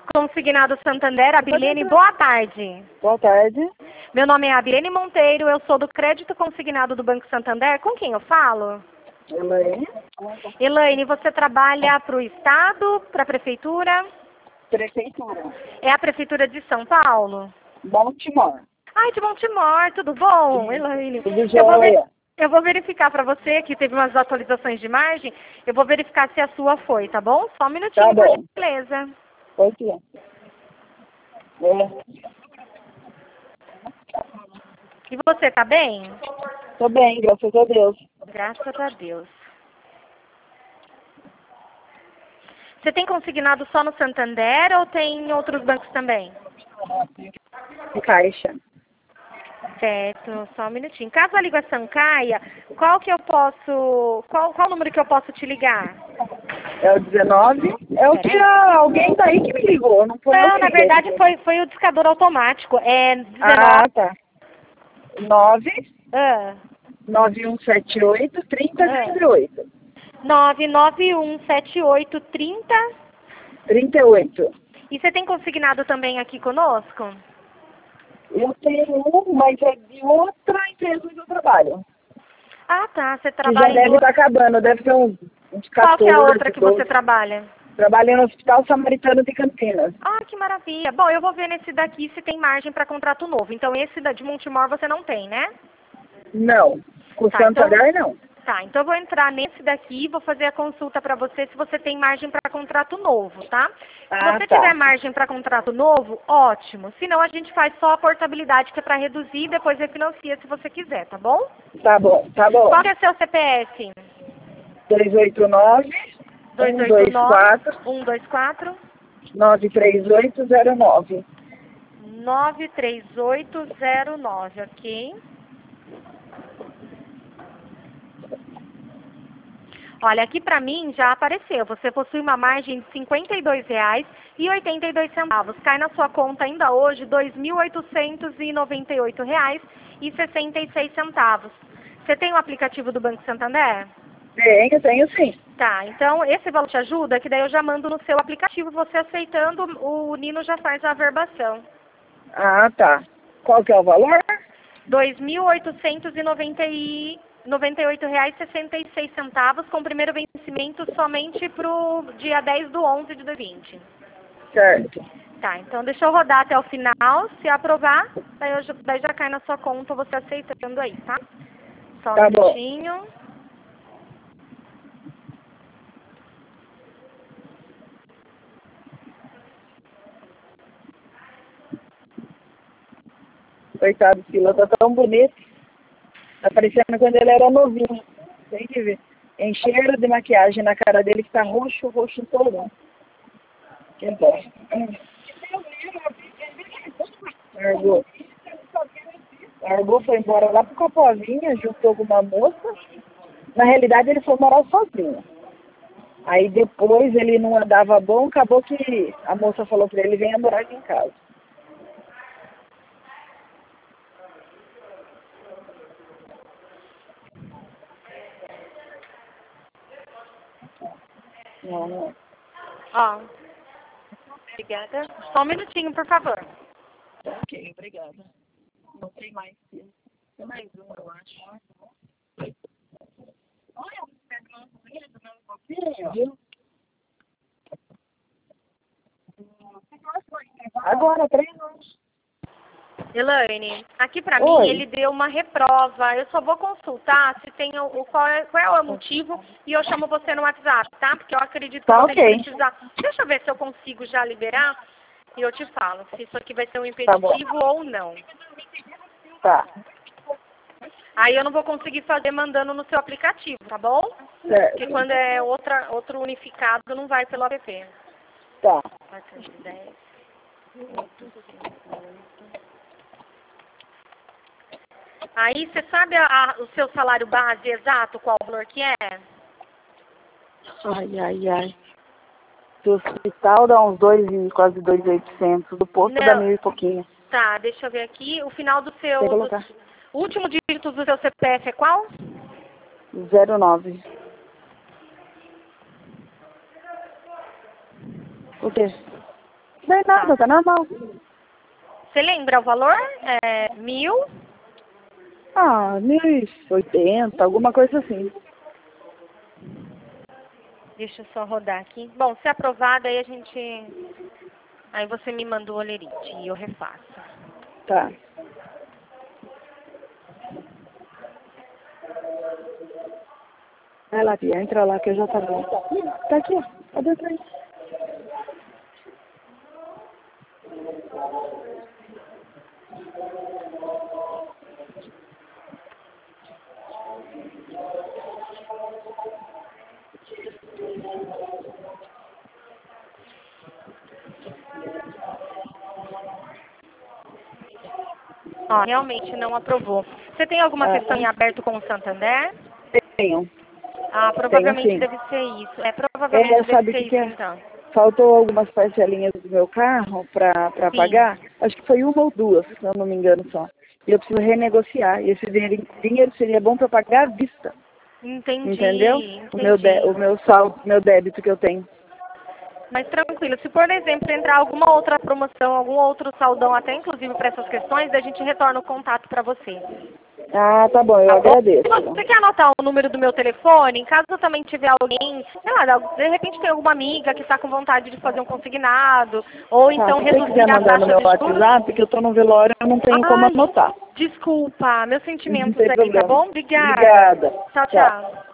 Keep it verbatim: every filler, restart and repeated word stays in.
Consignado Santander, Abilene, boa tarde. Boa tarde. Meu nome é Abilene Monteiro, eu sou do Crédito Consignado do Banco Santander. Com quem eu falo? Elaine. Elaine, você trabalha para o Estado, para a Prefeitura? Prefeitura. É a Prefeitura de São Paulo? Baltimore. Ai, de Montemor, tudo bom, Elaine? Tudo Eu vou, ver, jóia. eu vou verificar para você, que teve umas atualizações de margem, eu vou verificar se a sua foi, tá bom? Só um minutinho, Tá bom. por gentileza. Foi que é. É. E você, tá bem? Tô bem, graças a Deus. Graças a Deus. Você tem consignado só no Santander ou tem em outros bancos também? Caixa. Certo, só um minutinho. Caso a ligação caia, qual que eu posso, qual, qual número que eu posso te ligar? É o dezenove. É o que Peraí. a, alguém daí que me ligou, não foi eu Não, que na liguei. verdade foi, foi o discador automático. É dezenove. Ah, tá. nove Ah, nove um sete oito três zero zero oito. nove nove um sete oito trinta. trinta e oito. E você tem consignado também aqui conosco? Eu tenho um, mas é de outra empresa que eu trabalho. Ah, tá. Você Que já trabalha em deve duas. estar acabando, deve ter uns, uns Qual que é a quatorze, outra que doze. você trabalha? Trabalho no Hospital Samaritano de Campinas. Ah, que maravilha. Bom, eu vou ver nesse daqui se tem margem para contrato novo. Então, esse da de Montemor você não tem, né? Não. Com o Tá, então, Santander, não. tá, então eu vou entrar nesse daqui e vou fazer a consulta para você se você tem margem para contrato novo, tá? Se Ah, você tá. tiver margem para contrato novo, ótimo. Se não, a gente faz só a portabilidade, que é para reduzir e depois refinancia se você quiser, tá bom? Tá bom, tá bom. Qual que é seu C P F? dois oito nove, um dois quatro, um dois quatro, nove três oito zero nove. nove três oito zero nove, ok? Olha, aqui para mim já apareceu. Você possui uma margem de cinquenta e dois reais e oitenta e dois centavos. Cai na sua conta ainda hoje dois mil oitocentos e noventa e oito reais e sessenta e seis centavos. Você tem o aplicativo do Banco Santander? Tenho, tenho sim. Tá, então esse valor te ajuda, que daí eu já mando no seu aplicativo, você aceitando, o Nino já faz a averbação. Ah, tá. Qual que é o valor? dois mil oitocentos e noventa e oito reais e sessenta e seis centavos, com primeiro vencimento somente para o dia dez do onze de dois mil e vinte. Certo. Tá, então deixa eu rodar até o final, se aprovar, daí, eu, já- daí já cai na sua conta você aceitando aí, tá? Só um Tá bom. minutinho. Coitado, o piloto tá tão bonito. Tá parecendo quando ele era novinho. Tem que ver. Encheram de maquiagem na cara dele que tá roxo, roxo todo. Que bom. Largou. Largou, foi embora lá pro Capovinha, juntou com uma moça. Na realidade, ele foi morar sozinho. Aí depois ele não andava bom, acabou que a moça falou pra ele, venha morar aqui em casa. Não, não. Ó, obrigada. Só um minutinho, por favor. Ok, obrigada. Não tem mais. Tem mais um, eu acho. Olha, um pouquinho, viu? Agora, três anos. Elaine, aqui pra mim Oi. ele deu uma reprova. Eu só vou consultar se tem o, o- qual, é, qual é o motivo e eu chamo você no WhatsApp, tá? Porque eu acredito que Tá você ok. precisar. Deixa eu ver se eu consigo já liberar e eu te falo se isso aqui vai ser um Tá bom. impeditivo ou não. Tá. Aí eu não vou conseguir fazer mandando no seu aplicativo, tá bom? Porque Certo. quando é outra, outro unificado não vai pelo app. Tá. quatrocentos e dez, oitocentos e cinquenta e oito. Aí, você sabe a- a- o seu salário base exato, qual o valor que é? Ai, ai, ai. Do hospital dá uns dois e quase dois mil e oitocentos. Do posto dá Não. mil e pouquinho. Tá, deixa eu ver aqui. O final do seu... Tem que do- colocar. o último dígito do seu C P F é qual? zero nove. O quê? Daí nada, tá normal. Você lembra o valor? É mil? Ah, mil e oitenta, alguma coisa assim. Deixa eu só rodar aqui. Bom, se aprovada, aí a gente... Aí você me manda o olerite e eu refaço. Tá. Vai lá, Pia, entra lá que eu já tá bom. Tá aqui, ó. Tá dentro aí. Ó, realmente não aprovou. Você tem alguma Ah, questão em aberto com o Santander? tenho. Ah, Tenho provavelmente sim. deve ser isso. É, provavelmente É, deve sabe o ser que que isso, é? então. Faltou algumas parcelinhas do meu carro pra, pra Sim, pagar. Acho que foi uma ou duas, se eu não me engano só. E eu preciso renegociar. E esse dinheiro, dinheiro seria bom pra pagar à vista. Entendeu? entendi, O meu, de, entendi. o meu saldo, meu débito que eu tenho. Mas tranquilo, se por exemplo entrar alguma outra promoção, algum outro saldão, até inclusive para essas questões, a gente retorna o contato para você. Ah, tá bom, eu Tá bom? agradeço. Você quer anotar o número do meu telefone? Em caso também tiver alguém, sei lá, de repente tem alguma amiga que está com vontade de fazer um consignado, ou Tá, então se você quiser reduzir a mandar no taxa meu de juros. WhatsApp, que eu tô no velório, eu não tenho como Ai, anotar. desculpa, meus Não sentimentos tem aí, tá problema. bom? Obrigada. Obrigada. Tchau, Tchau. tchau.